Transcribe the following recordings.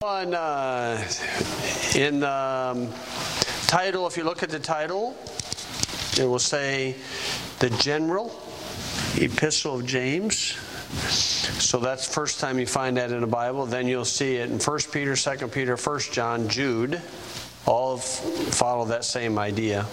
In the title, if you look at the title, it will say the General Epistle of James. So that's the first time you find that in the Bible. Then you'll see it in 1 Peter, 2 Peter, 1 John, Jude. All follow that same idea.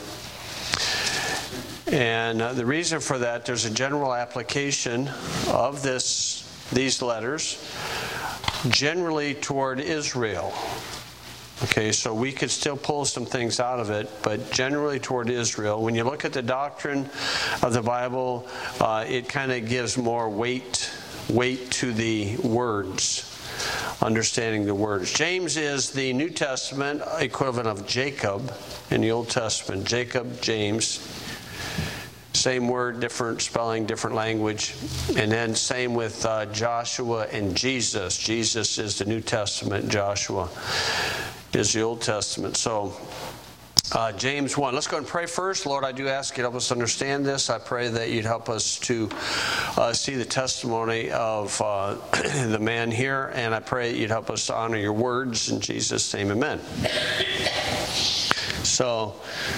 And the reason for that, there's a general application of these letters generally toward Israel. Okay, so we could still pull some things out of it, but generally toward Israel. When you look at the doctrine of the Bible, it kind of gives more weight to the words, understanding the words. James is the New Testament equivalent of Jacob in the Old Testament. Jacob, James. Same word, different spelling, different language. And then same with Joshua and Jesus. Jesus is the New Testament. Joshua is the Old Testament. So James 1. Let's go and pray first. Lord, I do ask you to help us understand this. I pray that you'd help us to see the testimony of the man here. And I pray that you'd help us to honor your words. In Jesus' name, amen. So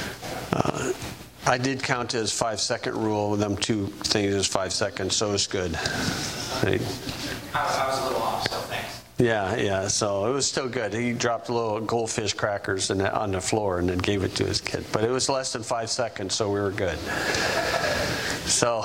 I did count his 5-second rule with them two things as 5 seconds, so it's good. I was a little off, so thanks. Yeah, so it was still good. He dropped little goldfish crackers on the floor and then gave it to his kid. But it was less than 5 seconds, so we were good. So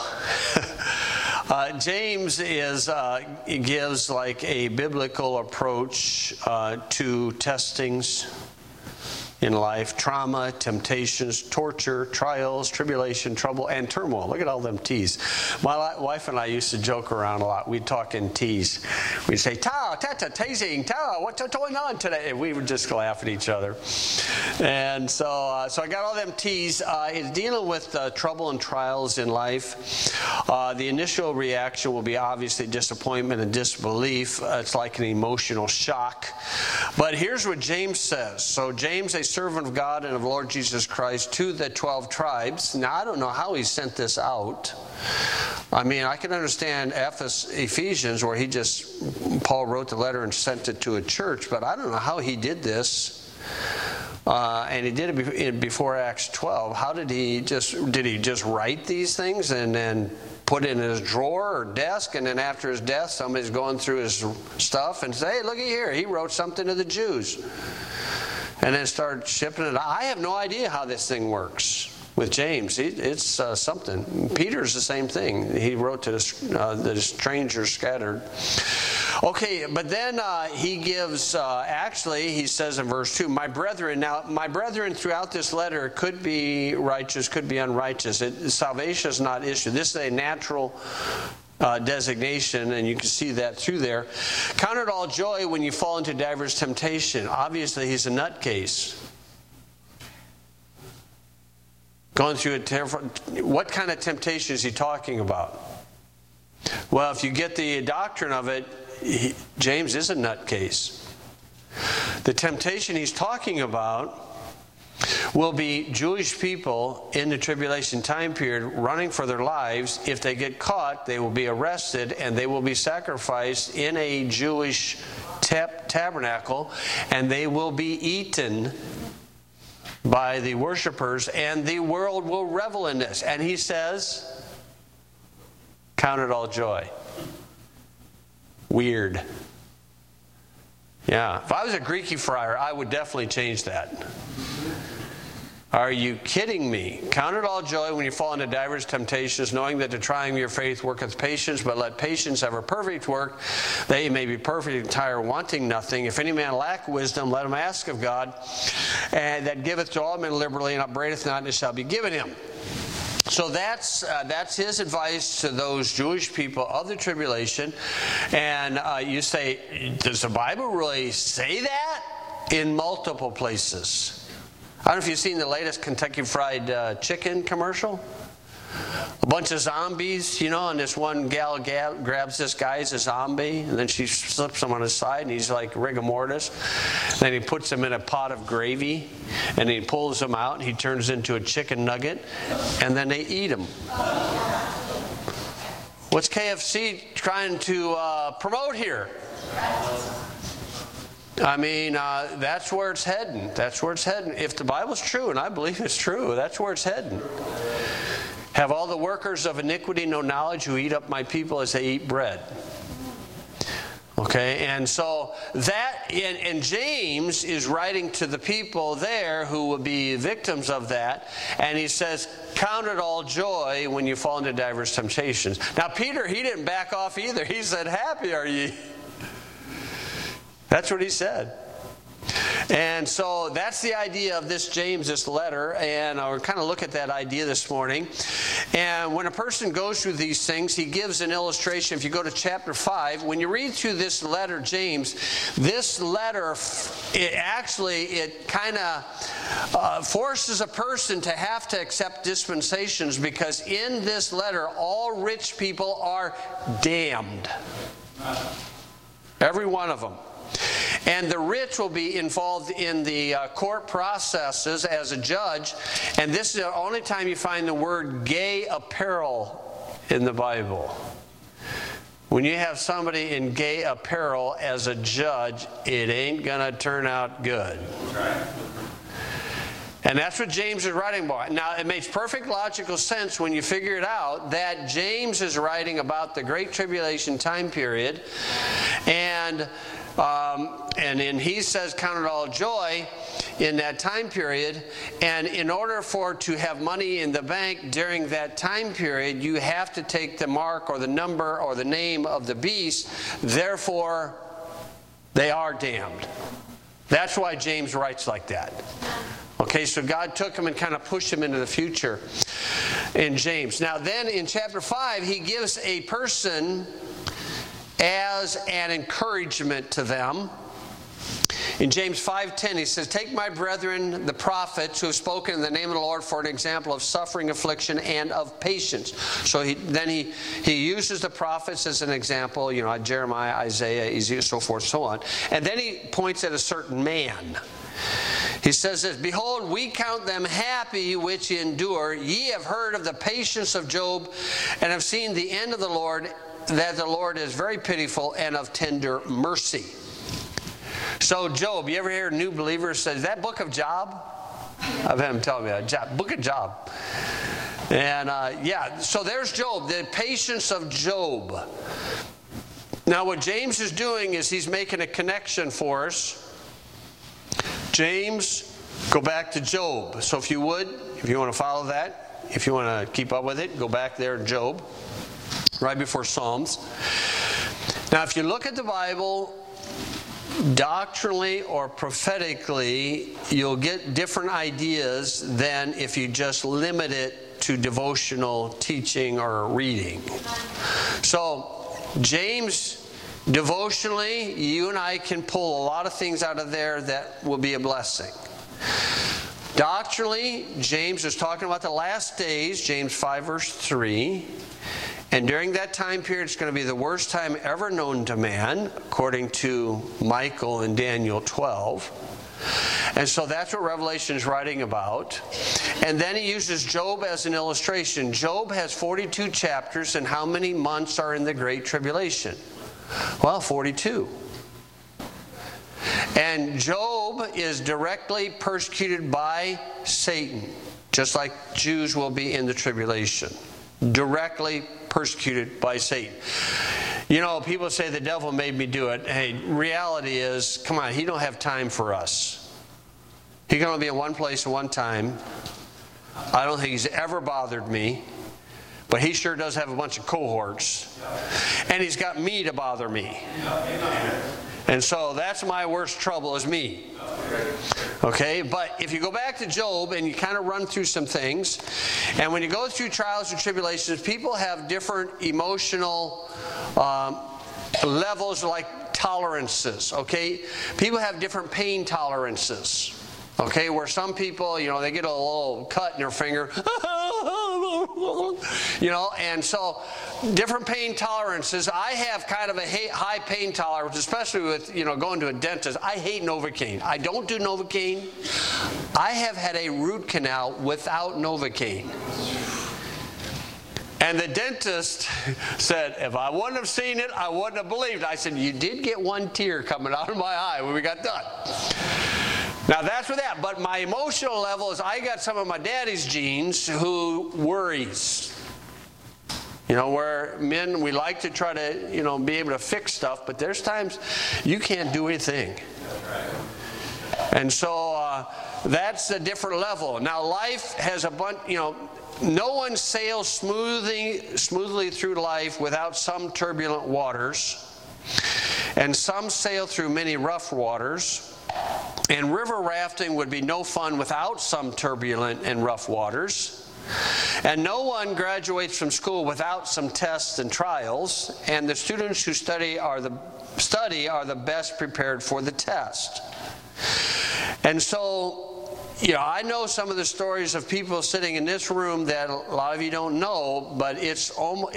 James gives like a biblical approach to testings in life: trauma, temptations, torture, trials, tribulation, trouble, and turmoil. Look at all them T's. My wife and I used to joke around a lot. We'd talk in T's. We'd say, ta, tata, tasing, ta, what's going on today? And we would just laugh at each other. And so I got all them T's. It's dealing with trouble and trials in life. The initial reaction will be obviously disappointment and disbelief. It's like an emotional shock. But here's what James says. So James, a servant of God and of Lord Jesus Christ, to the 12 tribes. Now, I don't know how he sent this out. I mean, I can understand Ephesians, where Paul wrote the letter and sent it to a church, but I don't know how he did this. And he did it before Acts 12. How did he just write these things and then put it in his drawer or desk, and then after his death, somebody's going through his stuff and say, hey, looky here, he wrote something to the Jews. And then start shipping it. I have no idea how this thing works with James. It's something. Peter's the same thing. He wrote to the strangers scattered. Okay, but then he gives, he says in verse 2, my brethren. Now, my brethren throughout this letter could be righteous, could be unrighteous. Salvation is not issue. This is a natural designation, and you can see that through there. Count it all joy when you fall into diverse temptation. Obviously, he's a nutcase. Going through what kind of temptation is he talking about? Well, if you get the doctrine of it, James is a nutcase. The temptation he's talking about will be Jewish people in the tribulation time period running for their lives. If they get caught, they will be arrested and they will be sacrificed in a Jewish tabernacle, and they will be eaten by the worshipers, and the world will revel in this. And he says, count it all joy. Weird. Yeah, if I was a Greeky friar, I would definitely change that. Are you kidding me? Count it all joy when you fall into diverse temptations, knowing that the trying of your faith worketh patience, but let patience have a perfect work, that you may be perfect, entire, wanting nothing. If any man lack wisdom, let him ask of God, and that giveth to all men liberally, and upbraideth not, and it shall be given him. So that's his advice to those Jewish people of the tribulation. And you say, does the Bible really say that? In multiple places. I don't know if you've seen the latest Kentucky Fried Chicken commercial. A bunch of zombies, and this one gal grabs this guy as a zombie, and then she slips him on his side, and he's like rigor mortis. Then he puts him in a pot of gravy, and he pulls him out, and he turns into a chicken nugget, and then they eat him. What's KFC trying to promote here? I mean, that's where it's heading. That's where it's heading. If the Bible's true, and I believe it's true, that's where it's heading. Have all the workers of iniquity no knowledge who eat up my people as they eat bread? Okay, and so that, and James is writing to the people there who will be victims of that, and he says, count it all joy when you fall into diverse temptations. Now Peter, he didn't back off either. He said, happy are ye. That's what he said. And so that's the idea of this James, this letter, and we'll kind of look at that idea this morning. And when a person goes through these things, he gives an illustration. If you go to chapter 5, when you read through this letter, James, this letter, it kind of forces a person to have to accept dispensations, because in this letter, all rich people are damned. Every one of them. And the rich will be involved in the court processes as a judge. And this is the only time you find the word gay apparel in the Bible. When you have somebody in gay apparel as a judge, it ain't going to turn out good. And that's what James is writing about. Now, it makes perfect logical sense when you figure it out that James is writing about the Great Tribulation time period. And then he says, count it all joy in that time period. And in order to have money in the bank during that time period, you have to take the mark or the number or the name of the beast. Therefore, they are damned. That's why James writes like that. Okay, so God took him and kind of pushed him into the future in James. Now then in chapter 5, he gives a person as an encouragement to them. In James 5:10, he says, take my brethren, the prophets, who have spoken in the name of the Lord for an example of suffering, affliction, and of patience. So he uses the prophets as an example, Jeremiah, Isaiah, Ezekiel, so forth, so on. And then he points at a certain man. He says this, behold, we count them happy which endure. Ye have heard of the patience of Job, and have seen the end of the Lord, that the Lord is very pitiful and of tender mercy. So Job, you ever hear new believers say, is that book of Job? I've had them tell me that, book of Job. And so there's Job, the patience of Job. Now what James is doing is he's making a connection for us. James, go back to Job. So if you want to follow that, if you want to keep up with it, go back there in Job, right before Psalms. Now if you look at the Bible, doctrinally or prophetically, you'll get different ideas than if you just limit it to devotional teaching or reading. So James, devotionally, you and I can pull a lot of things out of there that will be a blessing. Doctrinally, James is talking about the last days, James 5 verse 3. And during that time period, it's going to be the worst time ever known to man, according to Michael in Daniel 12. And so that's what Revelation is writing about. And then he uses Job as an illustration. Job has 42 chapters, and how many months are in the Great Tribulation? Well, 42. And Job is directly persecuted by Satan, just like Jews will be in the tribulation. Directly persecuted by Satan. People say the devil made me do it. Hey, reality is, come on, he don't have time for us. He can only be in one place at one time. I don't think he's ever bothered me. But he sure does have a bunch of cohorts. And he's got me to bother me. And so that's my worst trouble, is me. Okay, but if you go back to Job and you kind of run through some things, and when you go through trials and tribulations, people have different emotional levels, like tolerances. Okay, people have different pain tolerances. Okay, where some people, they get a little cut in their finger, and so different pain tolerances. I have kind of a high pain tolerance, especially with, going to a dentist. I hate Novocaine. I don't do Novocaine. I have had a root canal without Novocaine. And the dentist said, if I wouldn't have seen it, I wouldn't have believed. I said, you did get one tear coming out of my eye when we got done. Now that's with that. But my emotional level is I got some of my daddy's genes who worries. You know, where men, we like to try to, you know, be able to fix stuff, but there's times you can't do anything. And so that's a different level. Now life has a bunch, you know, no one sails smoothly through life without some turbulent waters. And some sail through many rough waters. And river rafting would be no fun without some turbulent and rough waters. And no one graduates from school without some tests and trials, and the students who study are the best prepared for the test. And so, you know, I know some of the stories of people sitting in this room that a lot of you don't know, but it's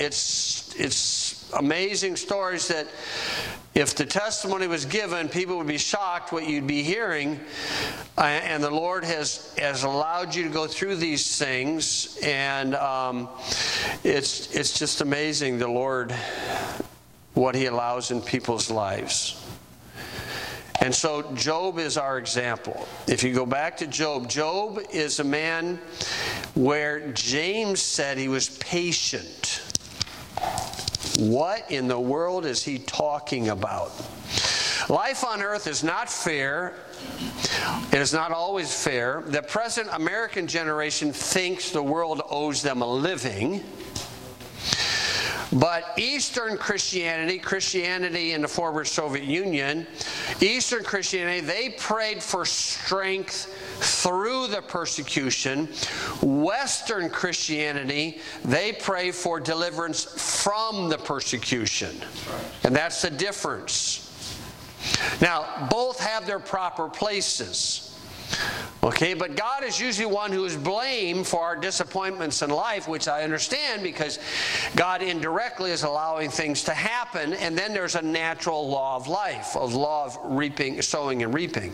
amazing stories that if the testimony was given, people would be shocked what you'd be hearing. And the Lord has allowed you to go through these things. And it's just amazing, the Lord, what He allows in people's lives. And so Job is our example. If you go back to Job, Job is a man where James said he was patient. What in the world is he talking about? Life on earth is not fair. It is not always fair. The present American generation thinks the world owes them a living. But Eastern Christianity in the former Soviet Union, Eastern Christianity, they prayed for strength through the persecution. Western Christianity, they pray for deliverance from the persecution. And that's the difference. Now, both have their proper places. Okay, but God is usually one who is blamed for our disappointments in life, which I understand because God indirectly is allowing things to happen, and then there's a natural law of life, a law of reaping, sowing and reaping.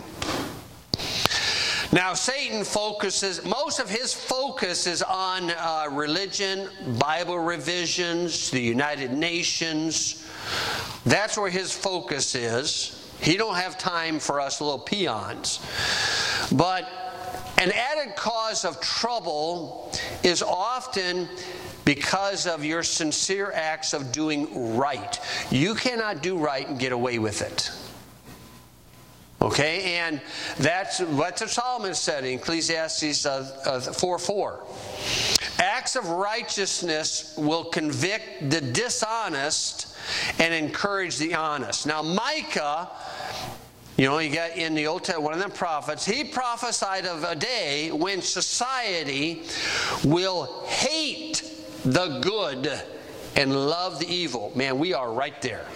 Now, Satan most of his focus is on religion, Bible revisions, the United Nations. That's where his focus is. He don't have time for us little peons. But an added cause of trouble is often because of your sincere acts of doing right. You cannot do right and get away with it. Okay, and that's what Solomon said in Ecclesiastes 4:4. Acts of righteousness will convict the dishonest and encourage the honest. Now Micah, you know, you got in the Old Testament, one of them prophets, he prophesied of a day when society will hate the good and love the evil. Man, we are right there.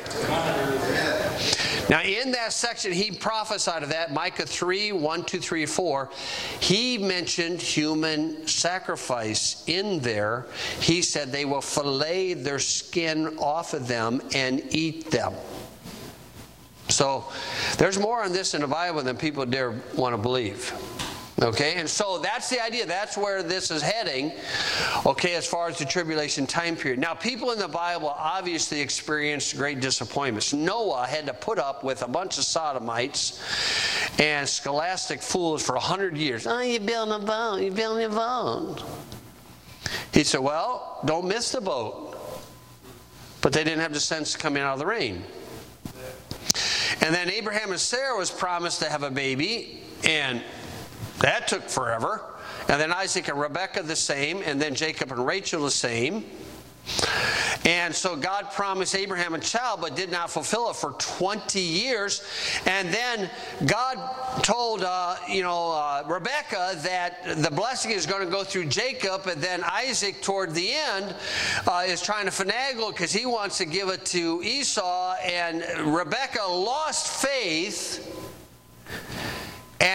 Now, in that section, he prophesied of that, Micah 3, 1, 2, 3, 4. He mentioned human sacrifice in there. He said they will fillet their skin off of them and eat them. So, there's more on this in the Bible than people dare want to believe. Okay, and so that's the idea. That's where this is heading, okay, as far as the tribulation time period. Now, people in the Bible obviously experienced great disappointments. Noah had to put up with a bunch of sodomites and scholastic fools for 100 years. Oh, you're building a boat. You're building a boat. He said, well, don't miss the boat. But they didn't have the sense coming out of the rain. And then Abraham and Sarah was promised to have a baby, and that took forever. And then Isaac and Rebekah the same, and then Jacob and Rachel the same. And so God promised Abraham a child but did not fulfill it for 20 years. And then God told Rebekah that the blessing is going to go through Jacob, and then Isaac toward the end is trying to finagle because he wants to give it to Esau. And Rebekah lost faith. And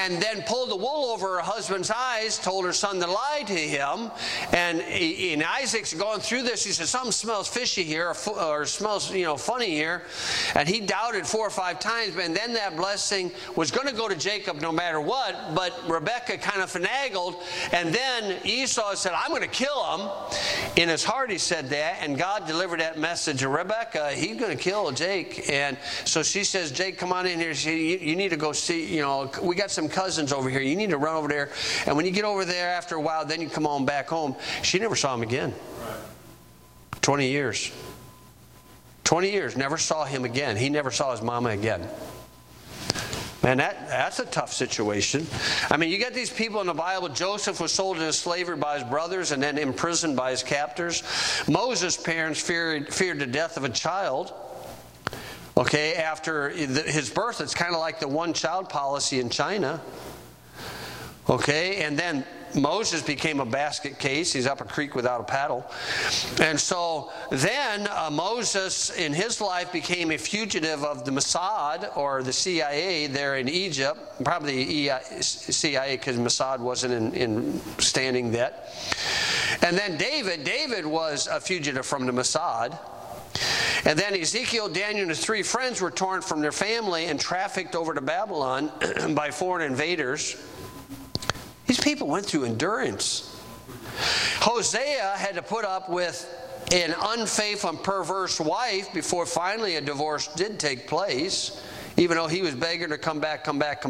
and then pulled the wool over her husband's eyes, told her son to lie to him. And Isaac's going through this. He said, something smells fishy here, or smells, funny here. And he doubted 4 or 5 times, and then that blessing was going to go to Jacob no matter what, but Rebekah kind of finagled, and then Esau said, I'm going to kill him. In his heart he said that, and God delivered that message to Rebekah, he's going to kill Jake. And so she says, Jake, come on in here. You need to go see, we got some cousins over here. You need to run over there, and when you get over there after a while, then you come on back home. She never saw him again. 20 years. 20 years, never saw him again. He never saw his mama again. Man, that's a tough situation. I mean, you got these people in the Bible. Joseph was sold into slavery by his brothers and then imprisoned by his captors. Moses' parents feared the death of a child. Okay, after his birth, it's kind of like the one-child policy in China. Okay, and then Moses became a basket case. He's up a creek without a paddle. And so then Moses, in his life, became a fugitive of the Mossad or the CIA there in Egypt. Probably CIA, because Mossad wasn't in standing yet. And then David was a fugitive from the Mossad. And then Ezekiel, Daniel, and his 3 friends were torn from their family and trafficked over to Babylon by foreign invaders. These people went through endurance. Hosea had to put up with an unfaithful and perverse wife before finally a divorce did take place, even though he was begging her to come back.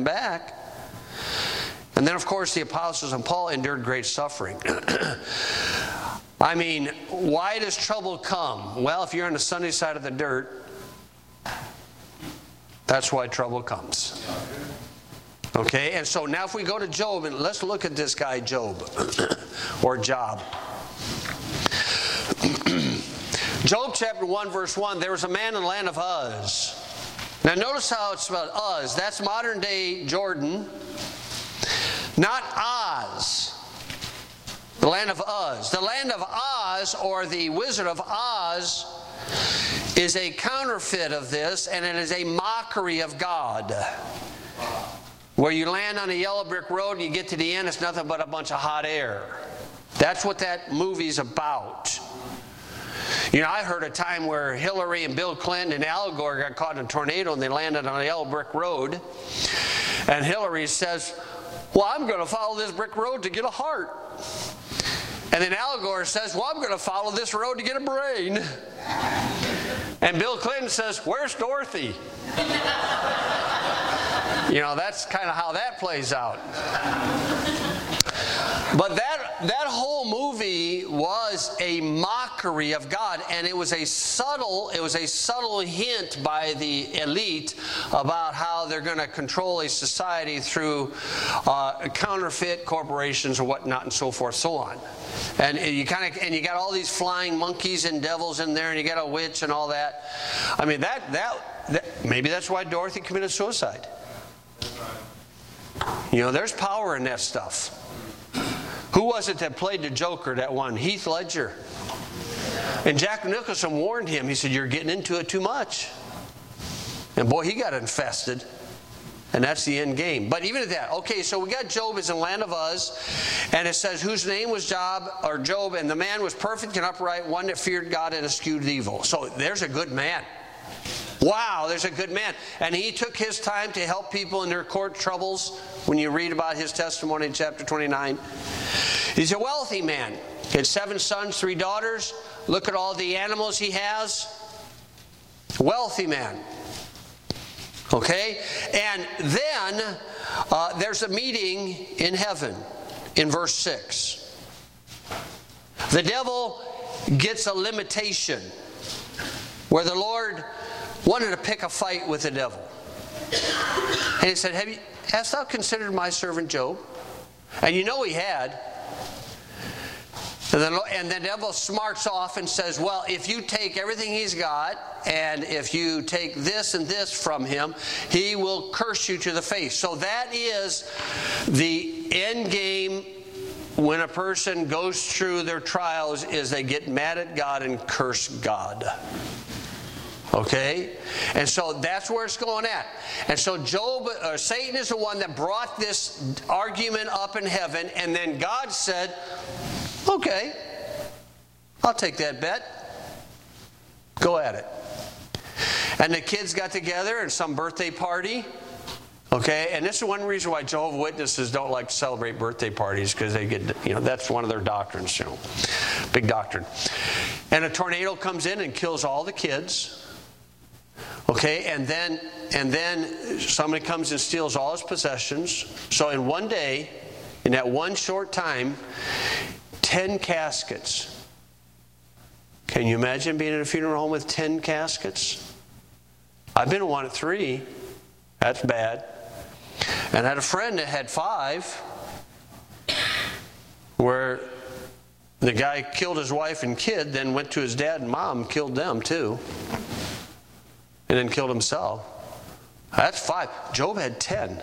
And then, of course, the apostles and Paul endured great suffering. I mean, why does trouble come? Well, if you're on the sunny side of the dirt, that's why trouble comes. Okay, and so now if we go to Job, and let's look at this guy Job, or Job. Job chapter 1, verse 1, there was a man in the land of Uz. Now notice how it's spelled, Uz. That's modern day Jordan, not Oz. The land of Uz. The land of Oz, or the Wizard of Oz, is a counterfeit of this, and it is a mockery of God. Where you land on a yellow brick road and you get to the end, it's nothing but a bunch of hot air. That's what that movie's about. I heard a time where Hillary and Bill Clinton and Al Gore got caught in a tornado and they landed on a yellow brick road. And Hillary says, well, I'm going to follow this brick road to get a heart. And then Al Gore says, well, I'm going to follow this road to get a brain. And Bill Clinton says, where's Dorothy? That's kind of how that plays out. But that whole movie was a mockery of God, and it was a subtle hint by the elite about how they're going to control a society through counterfeit corporations or whatnot, and so forth, so on. And you got all these flying monkeys and devils in there, and you got a witch and all that. I mean, that maybe that's why Dorothy committed suicide. There's power in that stuff. Who was it that played the Joker that won? Heath Ledger. And Jack Nicholson warned him. He said, you're getting into it too much. And boy, he got infested. And that's the end game. But even at that, okay, so we got Job is in the land of Uz. And it says, whose name was Job, and the man was perfect and upright, one that feared God and eschewed evil. So there's a good man. Wow, there's a good man. And he took his time to help people in their court troubles. When you read about his testimony in chapter 29. He's a wealthy man. He had 7 sons, 3 daughters. Look at all the animals he has. Wealthy man. Okay? And then there's a meeting in heaven in verse 6. The devil gets a limitation where the Lord wanted to pick a fight with the devil. And he said, hast thou considered my servant Job? And he had. And the devil smarts off and says, well, if you take everything he's got, and if you take this and this from him, he will curse you to the face. So that is the end game when a person goes through their trials, is they get mad at God and curse God. Okay? And so that's where it's going at. And so Satan is the one that brought this argument up in heaven, and then God said, okay, I'll take that bet. Go at it. And the kids got together in some birthday party. Okay, and this is one reason why Jehovah's Witnesses don't like to celebrate birthday parties, because they get, that's one of their doctrines, big doctrine. And a tornado comes in and kills all the kids. Okay, and then somebody comes and steals all his possessions. So in one day, in that one short time, 10 caskets. Can you imagine being in a funeral home with 10 caskets? I've been in one at 3. That's bad. And I had a friend that had 5, where the guy killed his wife and kid, then went to his dad and mom, killed them too, and then killed himself. That's 5. Job had 10.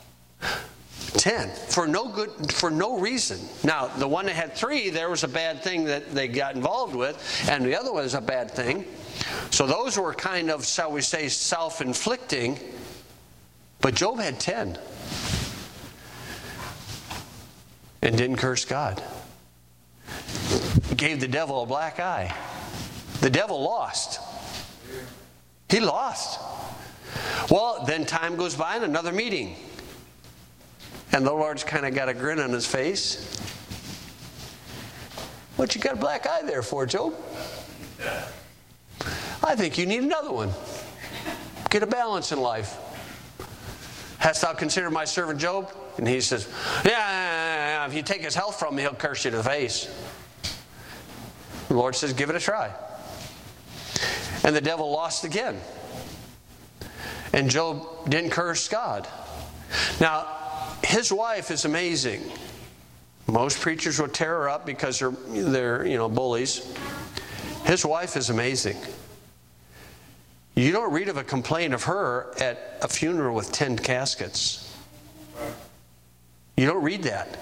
10 for no reason. Now, the one that had 3, there was a bad thing that they got involved with, and the other one was a bad thing. So those were kind of, shall we say, self-inflicting. But Job had 10 and didn't curse God. Gave the devil a black eye. The devil lost. He lost. Well, then time goes by and another meeting. And the Lord's kind of got a grin on his face. What you got a black eye there for, Job? I think you need another one. Get a balance in life. Hast thou considered my servant Job? And he says, yeah, if you take his health from me, he'll curse you to the face. The Lord says, give it a try. And the devil lost again. And Job didn't curse God. Now, his wife is amazing. Most preachers will tear her up because they're bullies. His wife is amazing. You don't read of a complaint of her at a funeral with 10 caskets. You don't read that.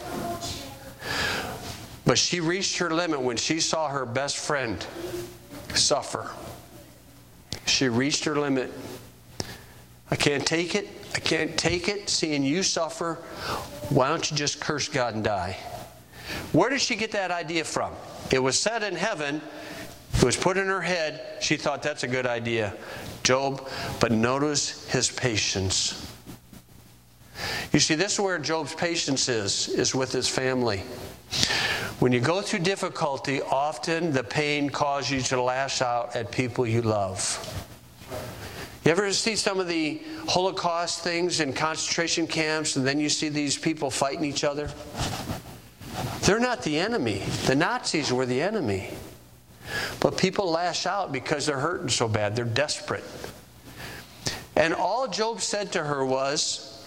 But she reached her limit when she saw her best friend suffer. She reached her limit. I can't take it. I can't take it seeing you suffer. Why don't you just curse God and die? Where did she get that idea from? It was said in heaven. It was put in her head. She thought that's a good idea. Job, but notice his patience. You see, this is where Job's patience is with his family. When you go through difficulty, often the pain causes you to lash out at people you love. You ever see some of the Holocaust things in concentration camps, and then you see these people fighting each other? They're not the enemy. The Nazis were the enemy. But people lash out because they're hurting so bad. They're desperate. And all Job said to her was,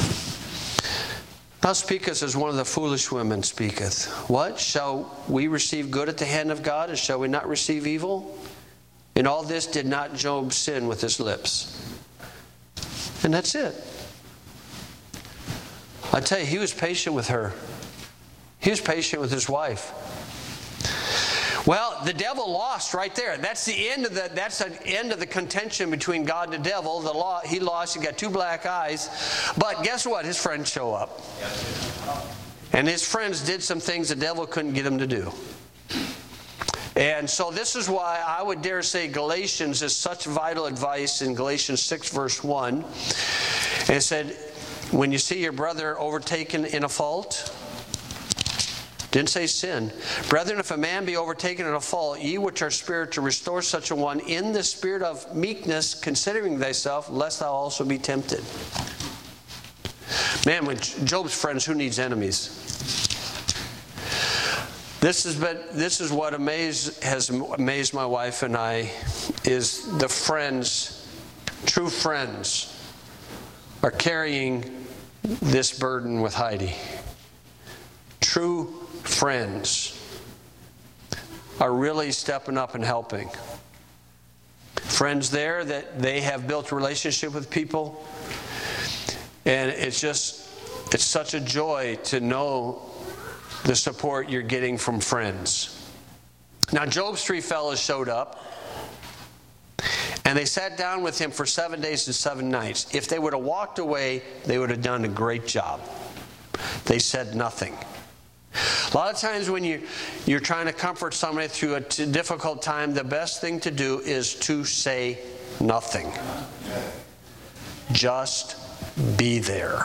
thou speakest as one of the foolish women speaketh. What? Shall we receive good at the hand of God, and shall we not receive evil? In all this did not Job sin with his lips. And that's it. I tell you, he was patient with her. He was patient with his wife. Well, the devil lost right there. That's the end of the contention between God and the devil. He lost. He got 2 black eyes. But guess what? His friends show up. And his friends did some things the devil couldn't get him to do. And so this is why I would dare say Galatians is such vital advice in Galatians 6 verse 1. And it said, when you see your brother overtaken in a fault, didn't say sin. Brethren, if a man be overtaken in a fault, ye which are spiritual, restore such a one in the spirit of meekness, considering thyself, lest thou also be tempted. Man, when Job's friends, who needs enemies? This is what has amazed my wife and I, is the friends, true friends, are carrying this burden with Heidi. True friends are really stepping up and helping. Friends there that they have built a relationship with people, and it's such a joy to know the support you're getting from friends. Now, Job's 3 fellows showed up, And they sat down with him for 7 days and 7 nights. If they would have walked away, they would have done a great job. They said nothing. A lot of times when you're trying to comfort somebody through a difficult time, the best thing to do is to say nothing. Just be there.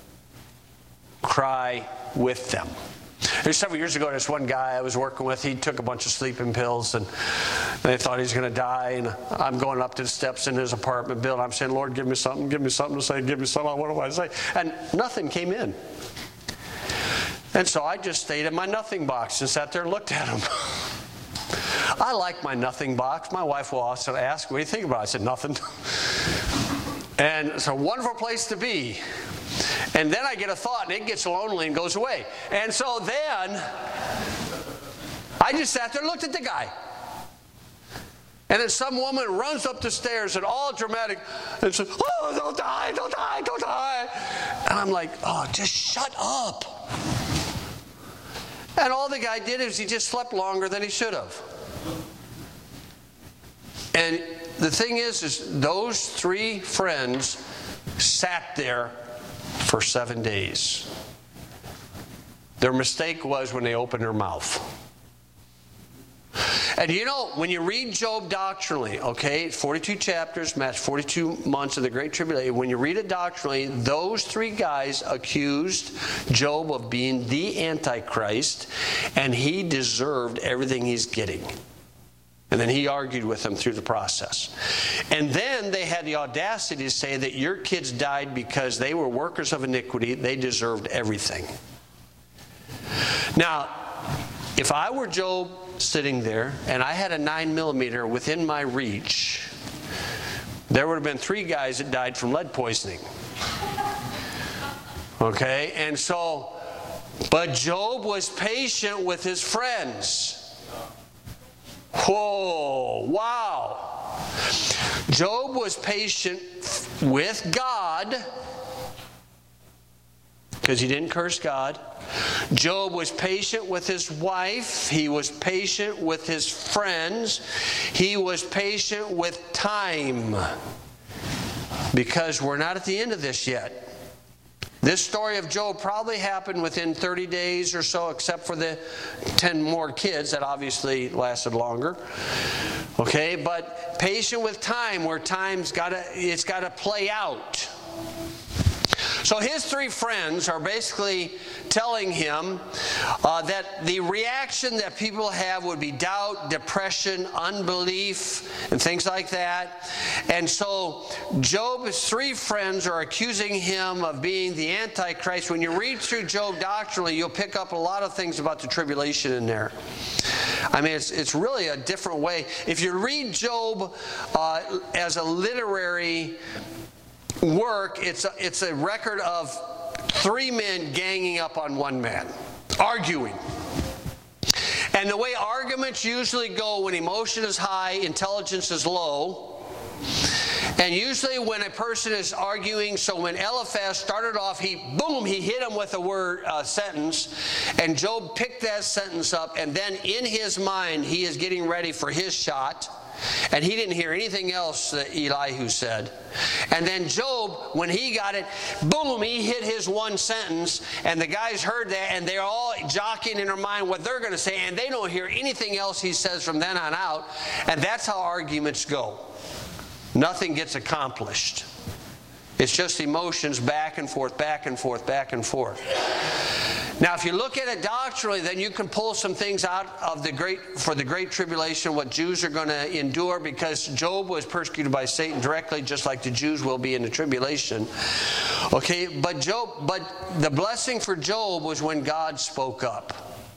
Cry with them. There's several years ago, there's one guy I was working with. He took a bunch of sleeping pills, and they thought he was going to die. And I'm going up to the steps in his apartment building. I'm saying, Lord, give me something to say, give me something. What do I say? And nothing came in. And so I just stayed in my nothing box and sat there and looked at him. I like my nothing box. My wife will also ask, what do you think about it? I said, nothing. And it's a wonderful place to be. And then I get a thought, and it gets lonely and goes away. And so then, I just sat there and looked at the guy. And then some woman runs up the stairs and all dramatic and says, oh, don't die, don't die, don't die. And I'm like, oh, just shut up. And all the guy did is he just slept longer than he should have. And the thing is those 3 friends sat there for 7 days. Their mistake was when they opened their mouth. And you know, when you read Job doctrinally, okay, 42 chapters, match 42 months of the Great Tribulation, when you read it doctrinally, those 3 guys accused Job of being the Antichrist, and he deserved everything he's getting. And then he argued with them through the process. And then they had the audacity to say that your kids died because they were workers of iniquity. They deserved everything. Now, if I were Job sitting there and I had a 9mm within my reach, there would have been 3 guys that died from lead poisoning. Okay? And so, but Job was patient with his friends. Whoa, wow. Job was patient with God because he didn't curse God. Job was patient with his wife. He was patient with his friends. He was patient with time. Because we're not at the end of this yet. This story of Job probably happened within 30 days or so, except for the 10 more kids that obviously lasted longer. Okay, but patient with time, where it's got to play out. So his 3 friends are basically telling him that the reaction that people have would be doubt, depression, unbelief, and things like that. And so Job's 3 friends are accusing him of being the Antichrist. When you read through Job doctrinally, you'll pick up a lot of things about the tribulation in there. I mean, it's really a different way. If you read Job as a literary work, it's a record of 3 men ganging up on 1 man, arguing. And the way arguments usually go when emotion is high, intelligence is low. And usually when a person is arguing, so when Eliphaz started off, he hit him with a sentence, and Job picked that sentence up, and then in his mind he is getting ready for his shot. And he didn't hear anything else that Elihu said. And then Job, when he got it, boom, he hit his 1 sentence. And the guys heard that, and they're all jockeying in their mind what they're going to say. And they don't hear anything else he says from then on out. And that's how arguments go. Nothing gets accomplished. It's just emotions back and forth, back and forth, back and forth. Now, if you look at it doctrinally, then you can pull some things out of the Great Tribulation, what Jews are going to endure, because Job was persecuted by Satan directly, just like the Jews will be in the tribulation. Okay, but the blessing for Job was when God spoke up.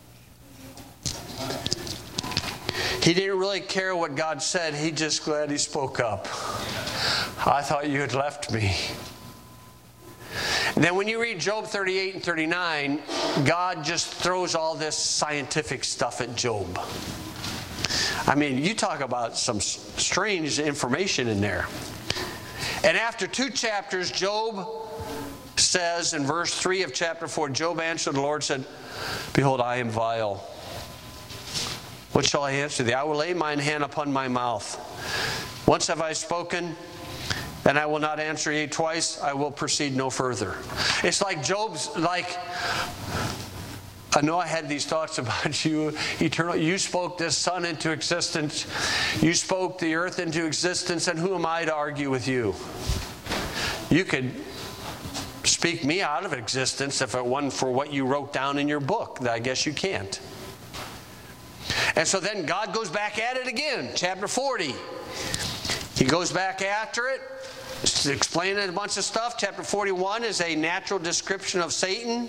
He didn't really care what God said. He just glad he spoke up. I thought you had left me. And then when you read Job 38 and 39, God just throws all this scientific stuff at Job. I mean, you talk about some strange information in there. And after 2 chapters, Job says in verse 3 of chapter 4, Job answered the Lord, said, "Behold, I am vile. What shall I answer thee? I will lay mine hand upon my mouth. Once have I spoken, and I will not answer ye. Twice I will proceed no further. It's like Job's, I know I had these thoughts about you, eternal. You spoke this sun into existence. You spoke the earth into existence, and who am I to argue with you? You could speak me out of existence if it wasn't for what you wrote down in your book. I guess you can't. And so then God goes back at it again, chapter 40. He goes back after it, explaining a bunch of stuff. Chapter 41 is a natural description of Satan.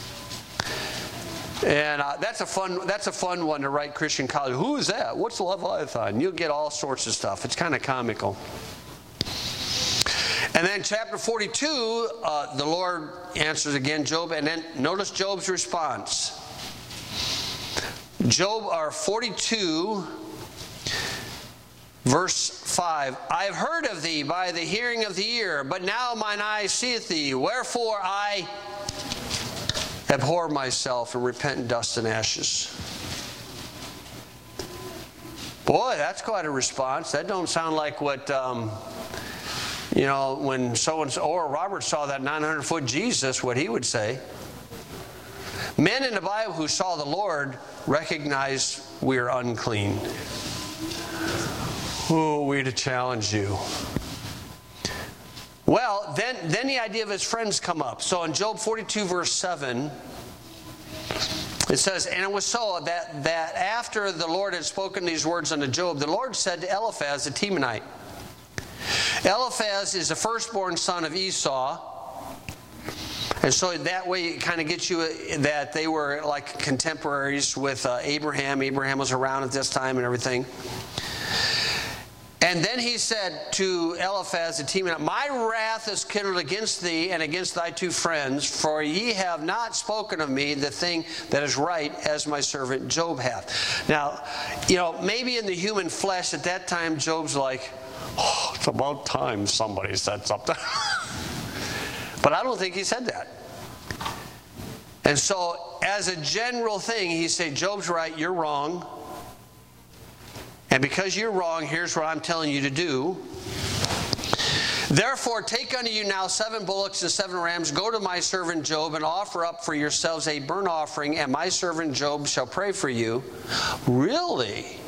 And that's a fun one to write Christian college. Who is that? What's Leviathan? You'll get all sorts of stuff. It's kind of comical. And then chapter 42, the Lord answers again Job. And then notice Job's response. 42, verse 5. I have heard of thee by the hearing of the ear, but now mine eye seeth thee. Wherefore I abhor myself and repent in dust and ashes. Boy, that's quite a response. That don't sound like what, when so-and-so, or Robert saw that 900-foot Jesus, what he would say. Men in the Bible who saw the Lord recognized we are unclean. Who are we to challenge you? Well, then the idea of his friends come up. So in Job 42, verse 7, it says, and it was so that after the Lord had spoken these words unto Job, the Lord said to Eliphaz the Temanite. Eliphaz is the firstborn son of Esau. And so that way it kind of gets you that they were like contemporaries with Abraham. Abraham was around at this time and everything. And then he said to Eliphaz the Temanite, my wrath is kindled against thee and against thy two friends, for ye have not spoken of me the thing that is right, as my servant Job hath. Now, maybe in the human flesh at that time, Job's like, oh, it's about time somebody said something. But I don't think he said that. And so, as a general thing, he said, Job's right, you're wrong. And because you're wrong, here's what I'm telling you to do. Therefore, take unto you now 7 bullocks and 7 rams. Go to my servant Job and offer up for yourselves a burnt offering, and my servant Job shall pray for you. Really?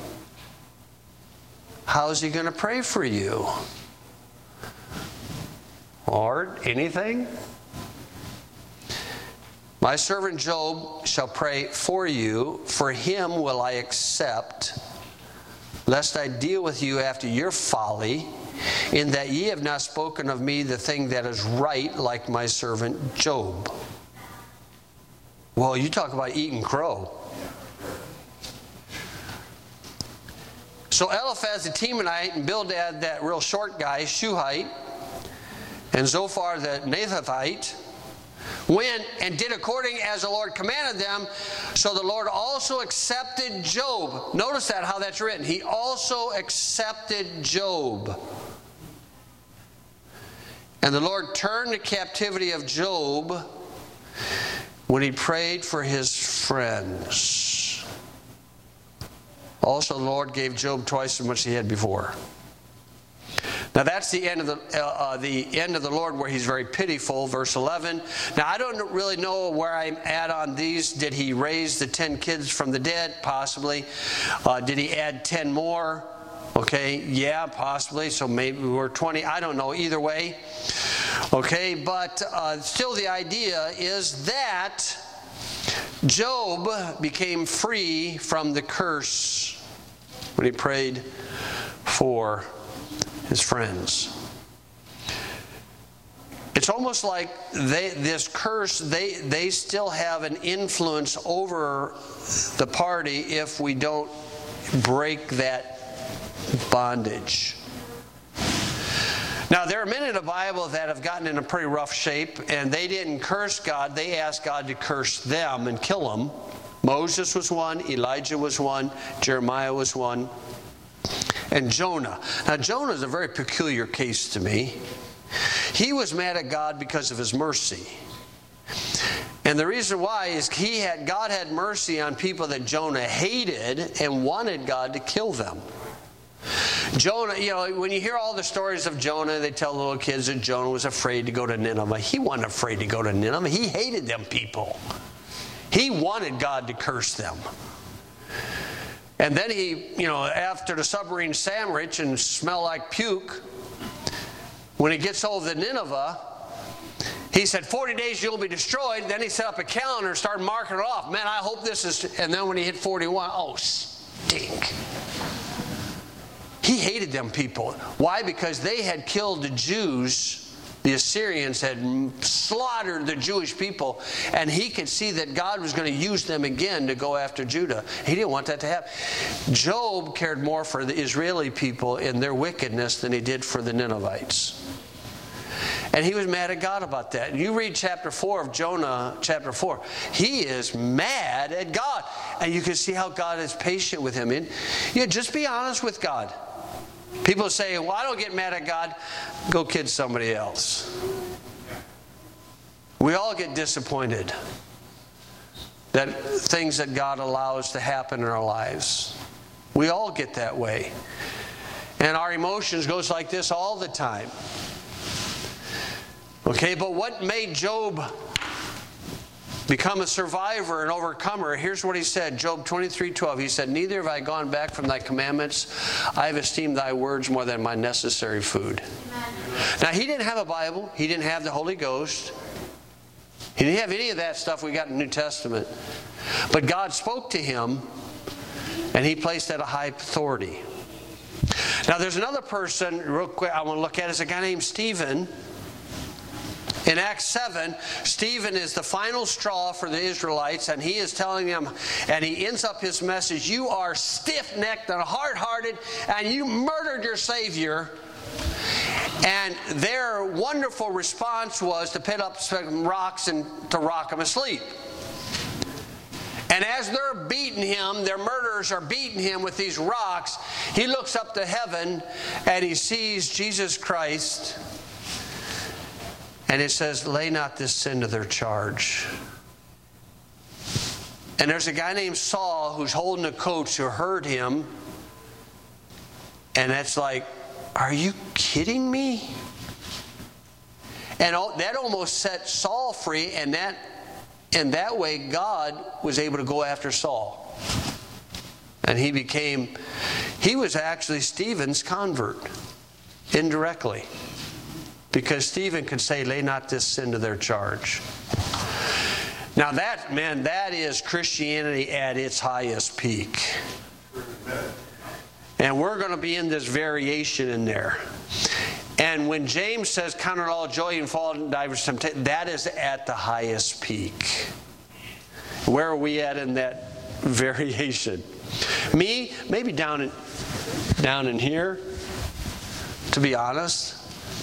How is he going to pray for you? Lord, anything? My servant Job shall pray for you. For him will I accept, lest I deal with you after your folly, in that ye have not spoken of me the thing that is right, like my servant Job. Well, you talk about eating crow. So Eliphaz the Temanite and Bildad, that real short guy, Shuhite, and Zophar the Naamathite, went and did according as the Lord commanded them. So the Lord also accepted Job. Notice that, how that's written. He also accepted Job. And the Lord turned the captivity of Job when he prayed for his friends. Also the Lord gave Job twice as much as he had before. Now that's the end of the Lord, where he's very pitiful, verse 11. Now I don't really know where I'm at on these. Did he raise the 10 kids from the dead? Possibly. Did he add 10 more? Okay, yeah, possibly. So maybe we're 20. I don't know. Either way. Okay, but still the idea is that Job became free from the curse when he prayed for his friends. It's almost like this curse, they still have an influence over the party if we don't break that bondage. Now, there are men in the Bible that have gotten in a pretty rough shape, and they didn't curse God. They asked God to curse them and kill them. Moses was one, Elijah was one, Jeremiah was one, and Jonah. Now, Jonah is a very peculiar case to me. He was mad at God because of his mercy. And the reason why is God had mercy on people that Jonah hated and wanted God to kill them. Jonah, when you hear all the stories of Jonah, they tell little kids that Jonah was afraid to go to Nineveh. He wasn't afraid to go to Nineveh. He hated them people. He wanted God to curse them. And then he, after the submarine sandwich and smell like puke, when he gets over to Nineveh, he said, 40 days you'll be destroyed. Then he set up a calendar and started marking it off. Man, I hope this is... And then when he hit 41, oh, stink. He hated them people. Why? Because they had killed the Jews. The Assyrians had slaughtered the Jewish people. And he could see that God was going to use them again to go after Judah. He didn't want that to happen. Job cared more for the Israeli people in their wickedness than he did for the Ninevites. And he was mad at God about that. You read chapter 4 of Jonah, chapter 4. He is mad at God. And you can see how God is patient with him. And just be honest with God. People say, well, I don't get mad at God. Go kid somebody else. We all get disappointed that things that God allows to happen in our lives. We all get that way. And our emotions goes like this all the time. Okay, but what made Job become a survivor and overcomer? Here's what he said, Job 23:12. He said, neither have I gone back from thy commandments. I have esteemed thy words more than my necessary food. Amen. Now, he didn't have a Bible. He didn't have the Holy Ghost. He didn't have any of that stuff we got in the New Testament. But God spoke to him, and he placed at a high authority. Now, there's another person, real quick, I want to look at. Is a guy named Stephen. In Acts 7, Stephen is the final straw for the Israelites, and he is telling them, and he ends up his message, you are stiff-necked and hard-hearted, and you murdered your Savior. And their wonderful response was to pick up some rocks and to rock him asleep. And as they're beating him, their murderers are beating him with these rocks, he looks up to heaven, and he sees Jesus Christ. And it says, lay not this sin to their charge. And there's a guy named Saul who's holding a coach who heard him. And that's like, are you kidding me? And that almost set Saul free. And that way God was able to go after Saul. And he was actually Stephen's convert, indirectly. Because Stephen could say, lay not this sin to their charge. Now that is Christianity at its highest peak. And we're going to be in this variation in there. And when James says, count it all joy and fall in divers temptations, that is at the highest peak. Where are we at in that variation? Me, maybe down in here, to be honest.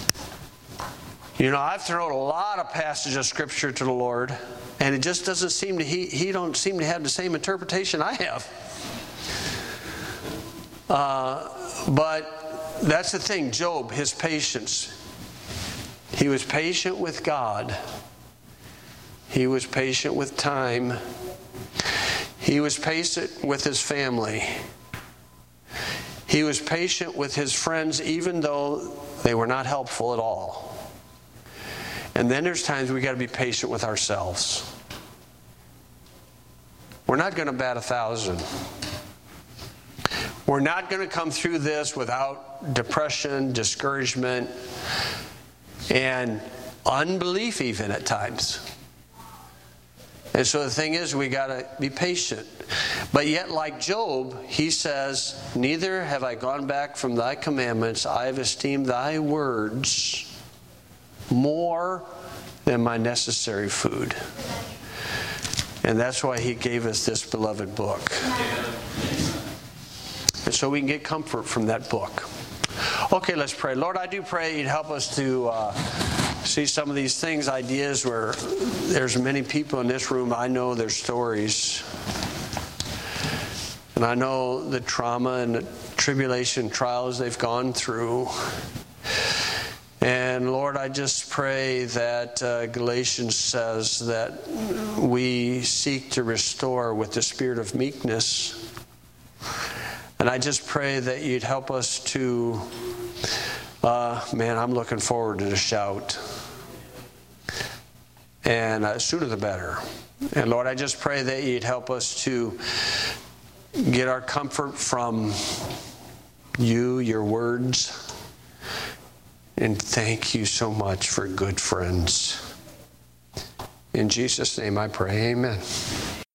I've thrown a lot of passages of Scripture to the Lord, and it just doesn't seem to, he don't seem to have the same interpretation I have. But that's the thing, Job, his patience. He was patient with God. He was patient with time. He was patient with his family. He was patient with his friends, even though they were not helpful at all. And then there's times we got to be patient with ourselves. We're not going to bat 1,000. We're not going to come through this without depression, discouragement, and unbelief even at times. And so the thing is, we got to be patient. But yet, like Job, he says, neither have I gone back from thy commandments. I have esteemed thy words more than my necessary food. And that's why he gave us this beloved book. And so we can get comfort from that book. Okay, let's pray. Lord, I do pray you'd help us to see some of these things, ideas where there's many people in this room, I know their stories. And I know the trauma and the tribulation trials they've gone through. And Lord, I just pray that Galatians says that we seek to restore with the spirit of meekness And I just pray that you'd help us to, I'm looking forward to the shout. And sooner the better. And Lord, I just pray that you'd help us to get our comfort from you, your words. And thank you so much for good friends. In Jesus' name I pray, amen.